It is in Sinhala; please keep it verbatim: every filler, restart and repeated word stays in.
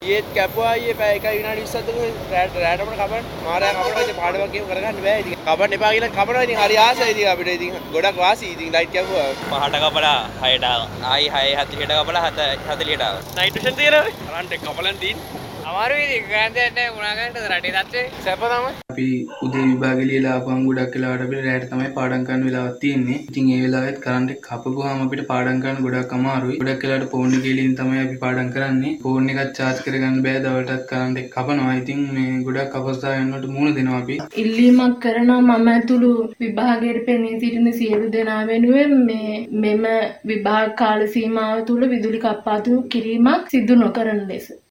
ඊයේත් කැපුවා ඊයේ පැය එකයි විනාඩි විස්සක් දෙක රැට රැටම කපන්න මාරයා කපනවා ඉතින් පාඩමක් කියව කරගන්න බෑ ඉතින් කපන්න එපා කියලා කපනවා ඉතින් හරි ආසයි ඉතින් අපිට ඉතින් ගොඩක් වාසි ඉතින් ලයිට් කැපුවා පහට කපලා හයට ආයි හය හතලියට කපලා හත හතලියට ආවා නයිට් විෂන් තියෙනවනේ කරන්ට් එක කපලන් තියෙන්නේ අමාරුයි ඉතින් ගෑන්දයක් නැහැ මොනා ගන්නද රටේ තත්ත්වේ සැප තමයි අපි උදේ විභාගෙ ලියලා ආපුවම ගොඩක් වෙලාවට අපිට රැට තමයි පාඩම් කරන්න වෙලාවක් තියෙන්නේ. ඉතින් ඒ වෙලාවෙත් කරන්ට් එක කපපුවාම අපිට පාඩම් කරන්න ගොඩක් අමාරුයි. ගොඩක් වෙලාවට ෆෝන් එකේ ලියන තමයි අපි පාඩම් කරන්නේ. ෆෝන් එකත් charge කරගන්න බෑ දවල්ටත් කරන්ට් එක කපනවා. ඉතින් මේ ගොඩක් අපහසුතාවයන් වලට මුහුණ දෙනවා අපි. ඉල්ලීමක් කරනවා මම ඇතුළු විභාගයට පෙනී සිටින සියලු දෙනා වෙනුවෙන් මේ මෙම විභාග කාල සීමාව තුළ විදුලි කප්පාදු කිරීමක් සිදු නොකරන ලෙස